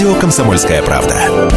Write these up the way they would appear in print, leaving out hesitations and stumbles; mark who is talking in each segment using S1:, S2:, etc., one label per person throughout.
S1: Радио «Комсомольская правда».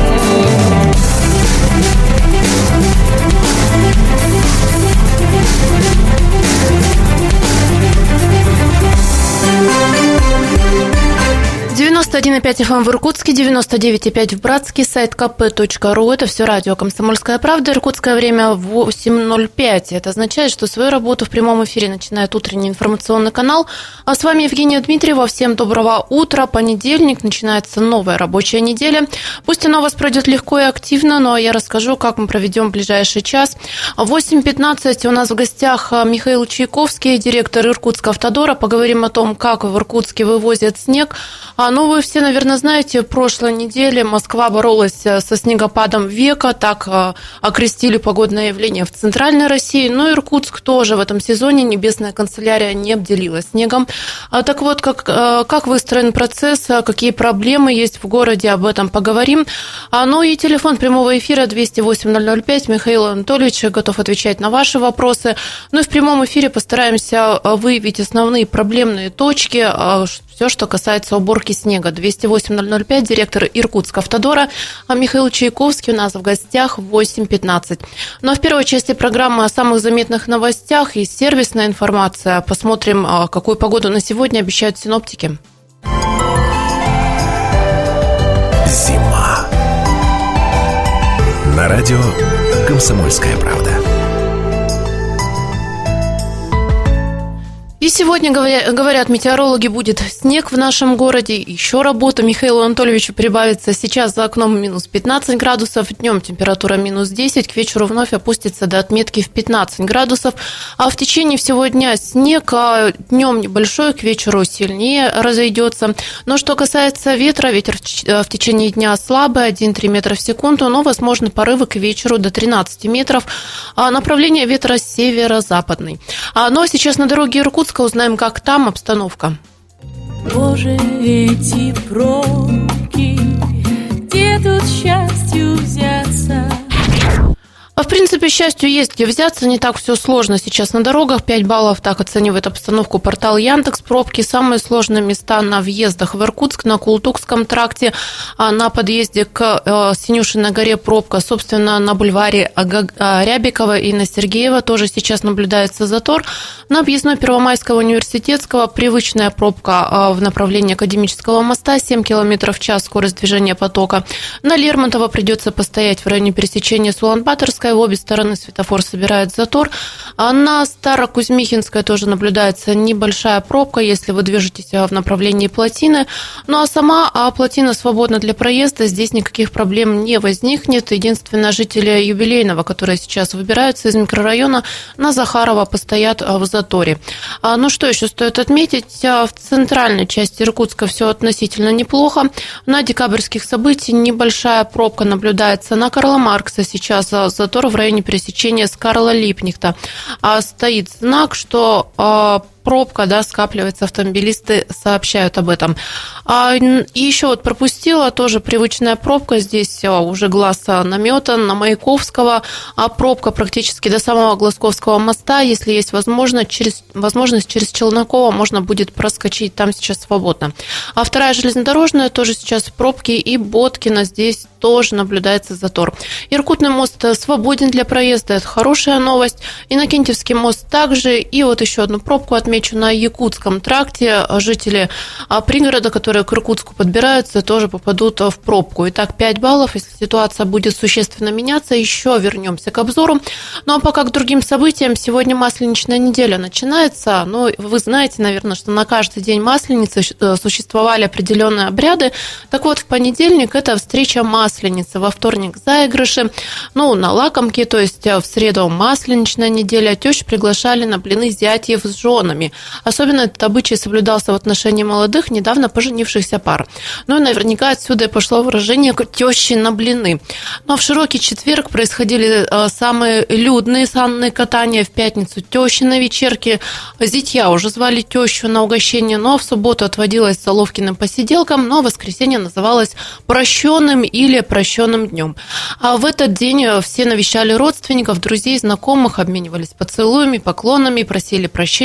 S2: «91,5 FM в Иркутске, 99,5 в Братске, сайт kp.ru. Это все радио «Комсомольская правда». Иркутское время 8:05. Это означает, что свою работу в прямом эфире начинает утренний информационный канал. А с вами Евгения Дмитриева. Всем доброго утра. Понедельник. Начинается новая рабочая неделя. Пусть она у вас пройдет легко и активно, но я расскажу, как мы проведем ближайший час. 8:15 у нас в гостях Михаил Чайковский, директор Иркутского автодора. Поговорим о том, как в Иркутске вывозят снег. Ну, вы все, наверное, знаете, в прошлой неделе Москва боролась со снегопадом века, так окрестили погодное явление в Центральной России, но Иркутск тоже в этом сезоне небесная канцелярия не обделила снегом. Так вот, как выстроен процесс, какие проблемы есть в городе, об этом поговорим. Ну и телефон прямого эфира 208-005, Михаил Анатольевич готов отвечать на ваши вопросы. Ну и в прямом эфире постараемся выявить основные проблемные точки, все, что касается уборки снега. 208-005, директор Иркутского автодора Михаил Чайковский у нас в гостях в 8:15. Но в первой части программы о самых заметных новостях и сервисная информация. Посмотрим, какую погоду на сегодня обещают синоптики.
S1: Зима. На радио «Комсомольская правда».
S2: И сегодня, говорят метеорологи, будет снег в нашем городе, еще работа. Михаилу Анатольевичу прибавится. Сейчас за окном минус 15 градусов, днем температура минус 10, к вечеру вновь опустится до отметки в 15 градусов. А в течение всего дня снег, днем небольшой, к вечеру сильнее разойдется. Но что касается ветра, ветер в течение дня слабый, 1-3 метра в секунду, но возможны порывы к вечеру до 13 метров. Направление ветра северо-западный. Ну а сейчас на дороге Иркутска узнаем, как там обстановка.
S3: Боже, эти пробки, где тут счастью взяться?
S2: В принципе, счастью есть где взяться, не так все сложно сейчас на дорогах. 5 баллов, так оценивает обстановку портал Яндекс. Пробки самые сложные места на въездах в Иркутск, на Култукском тракте, на подъезде к Синюшиной горе пробка, собственно, на бульваре Рябикова и на Сергеева тоже сейчас наблюдается затор. На объездной Первомайского университетского привычная пробка в направлении Академического моста, 7 км в час скорость движения потока. На Лермонтова придется постоять в районе пересечения с Улан-Баторской. В обе стороны светофор собирает затор. А на Старокузьмихинской тоже наблюдается небольшая пробка, если вы движетесь в направлении Плотины. Ну а сама Плотина свободна для проезда, здесь никаких проблем не возникнет. Единственное, жители Юбилейного, которые сейчас выбираются из микрорайона, на Захарова постоят в заторе. Ну что еще стоит отметить? В центральной части Иркутска все относительно неплохо. На декабрьских событиях небольшая пробка наблюдается на Карла Маркса. Сейчас затор в районе пересечения с Карла Липнихта. Стоит знак, что пробка, скапливается, автомобилисты сообщают об этом. И еще пропустила тоже привычная пробка, здесь уже глаз наметан, на Маяковского, пробка практически до самого Глазковского моста, если есть возможность через Челнокова можно будет проскочить, там сейчас свободно. А вторая железнодорожная тоже сейчас в пробке, и Боткина здесь тоже наблюдается затор. Иркутный мост свободен для проезда, это хорошая новость. Иннокентьевский мост также, и еще одну пробку отмечу на Якутском тракте. Жители пригорода, которые к Иркутску подбираются, тоже попадут в пробку. Итак, 5 баллов. Если ситуация будет существенно меняться, еще вернемся к обзору. Ну а пока к другим событиям. Сегодня Масленичная неделя начинается. Вы знаете, наверное, что на каждый день Масленицы существовали определенные обряды. Так вот, в понедельник это встреча Масленицы, во вторник заигрыши, на лакомки, то есть в среду Масленичная неделя. Тещу приглашали на блины зятьев с женами. Особенно этот обычай соблюдался в отношении молодых, недавно поженившихся пар. И наверняка отсюда и пошло выражение «тещи на блины». А в широкий четверг происходили самые людные санные катания. В пятницу тещи на вечерке. Зятья уже звали тещу на угощение, но в субботу отводилась Соловкиным посиделкам, но воскресенье называлось прощенным или прощенным днем. А в этот день все навещали родственников, друзей, знакомых, обменивались поцелуями, поклонами, просили прощения друг у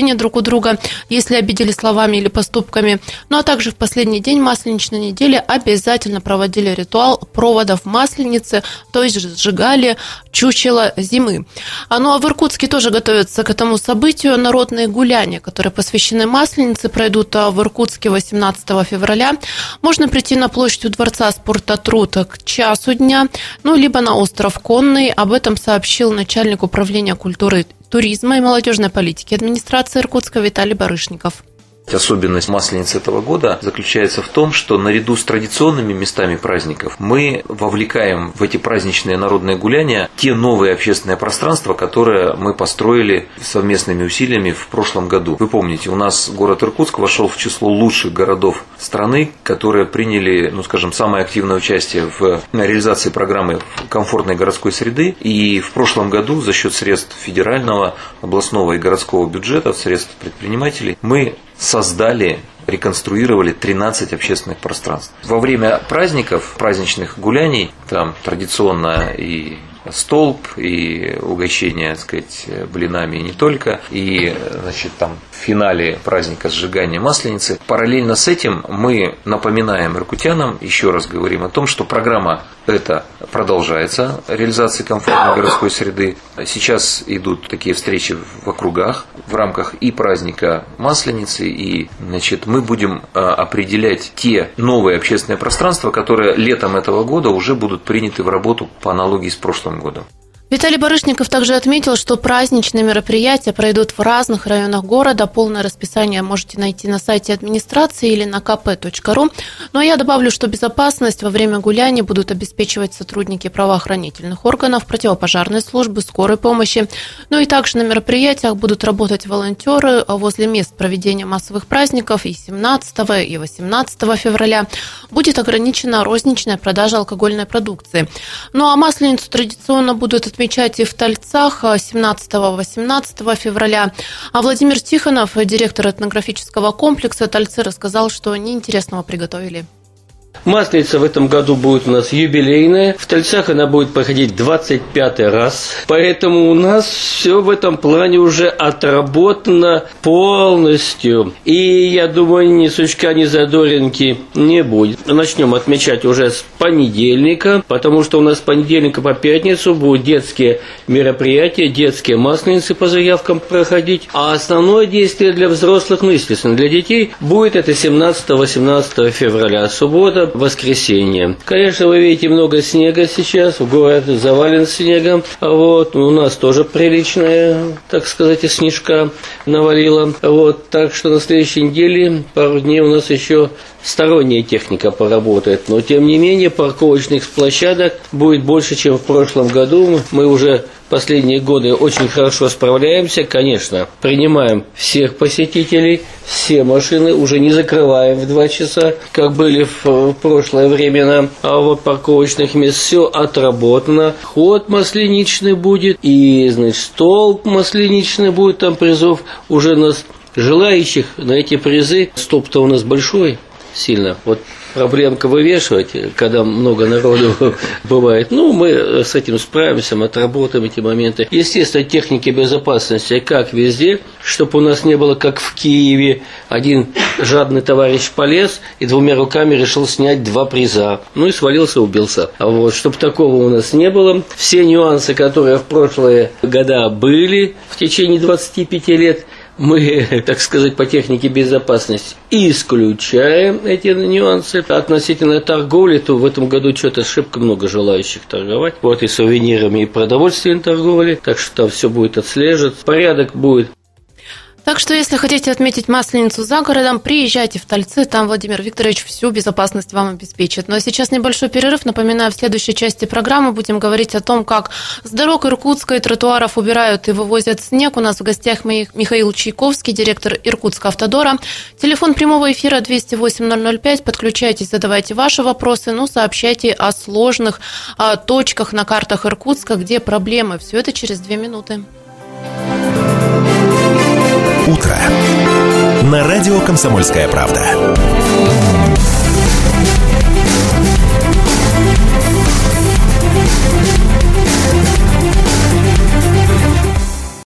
S2: друга, если обидели словами или поступками. Ну а также в последний день масленичной недели обязательно проводили ритуал проводов масленицы, то есть сжигали чучело зимы. Ну а в Иркутске тоже готовятся к этому событию. Народные гуляния, которые посвящены масленице, пройдут в Иркутске 18 февраля. Можно прийти на площадь у Дворца спорта «Труд» к часу дня, либо на остров Конный. Об этом сообщил начальник управления культуры, туризма и молодежной политики администрации Иркутска Виталий Барышников.
S4: Особенность Масленицы этого года заключается в том, что наряду с традиционными местами праздников мы вовлекаем в эти праздничные народные гуляния те новые общественные пространства, которые мы построили совместными усилиями в прошлом году. Вы помните, у нас город Иркутск вошел в число лучших городов страны, которые приняли, самое активное участие в реализации программы комфортной городской среды. И в прошлом году за счет средств федерального, областного и городского бюджета, средств предпринимателей, мы создали, реконструировали 13 общественных пространств. Во время праздников, праздничных гуляний, там традиционно и столб, и угощение, блинами, и не только, и, там в финале праздника сжигания масленицы. Параллельно с этим мы напоминаем иркутянам, еще раз говорим о том, что программа эта продолжается, реализация комфортной городской среды. Сейчас идут такие встречи в округах в рамках и праздника масленицы, и мы будем определять те новые общественные пространства, которые летом этого года уже будут приняты в работу по аналогии с прошлым годом.
S2: Виталий Барышников также отметил, что праздничные мероприятия пройдут в разных районах города. Полное расписание можете найти на сайте администрации или на kp.ru. Ну а я добавлю, что безопасность во время гуляний будут обеспечивать сотрудники правоохранительных органов, противопожарной службы, скорой помощи. Ну и также на мероприятиях будут работать волонтеры возле мест проведения массовых праздников и 17 и 18 февраля. Будет ограничена розничная продажа алкогольной продукции. Ну а Масленицу традиционно будут отмечать и в Тольцах 17-18 февраля. А Владимир Тихонов, директор этнографического комплекса «Тольцы», рассказал, что они интересного приготовили.
S5: Масленица в этом году будет у нас юбилейная. В Тольцах она будет проходить 25-й раз. Поэтому у нас все в этом плане уже отработано полностью. И я думаю, ни сучка, ни задоринки не будет. Начнем отмечать уже с понедельника, потому что у нас с понедельника по пятницу будут детские мероприятия, детские масленицы по заявкам проходить. А основное действие для взрослых, естественно, для детей будет это 17-18 февраля, суббота, воскресенье. Конечно, вы видите много снега сейчас, город завален снегом. У нас тоже приличная, так сказать, снежка навалила. Так что на следующей неделе, пару дней у нас еще сторонняя техника поработает. Но, тем не менее, парковочных площадок будет больше, чем в прошлом году. Мы уже последние годы очень хорошо справляемся. Конечно, принимаем всех посетителей, все машины, уже не закрываем в 2 часа, как были в прошлое времена. А парковочных мест все отработано. Ход масленичный будет, и, столб масленичный будет, там призов уже нас желающих на эти призы. Столб-то у нас большой. Сильно. Проблемка вывешивать, когда много народу бывает. Мы с этим справимся, мы отработаем эти моменты. Естественно, техники безопасности, как везде, чтобы у нас не было, как в Киеве, один жадный товарищ полез и 2 руками решил снять 2 приза. И свалился, убился. Чтобы такого у нас не было. Все нюансы, которые в прошлые года были в течение 25 лет, мы, так сказать, по технике безопасности исключаем эти нюансы. Относительно торговли, то в этом году что-то шибко много желающих торговать. И сувенирами, и продовольственной торговли. Так что там все будет отслеживаться. Порядок будет.
S2: Так что, если хотите отметить Масленицу за городом, приезжайте в Тольцы, там Владимир Викторович всю безопасность вам обеспечит. Ну а сейчас небольшой перерыв. Напоминаю, в следующей части программы будем говорить о том, как с дорог Иркутска и тротуаров убирают и вывозят снег. У нас в гостях Михаил Чайковский, директор Иркутскавтодора. Телефон прямого эфира 208-005. Подключайтесь, задавайте ваши вопросы, сообщайте о сложных точках на картах Иркутска, где проблемы. Все это через 2 минуты.
S1: Утро. На радио «Комсомольская правда».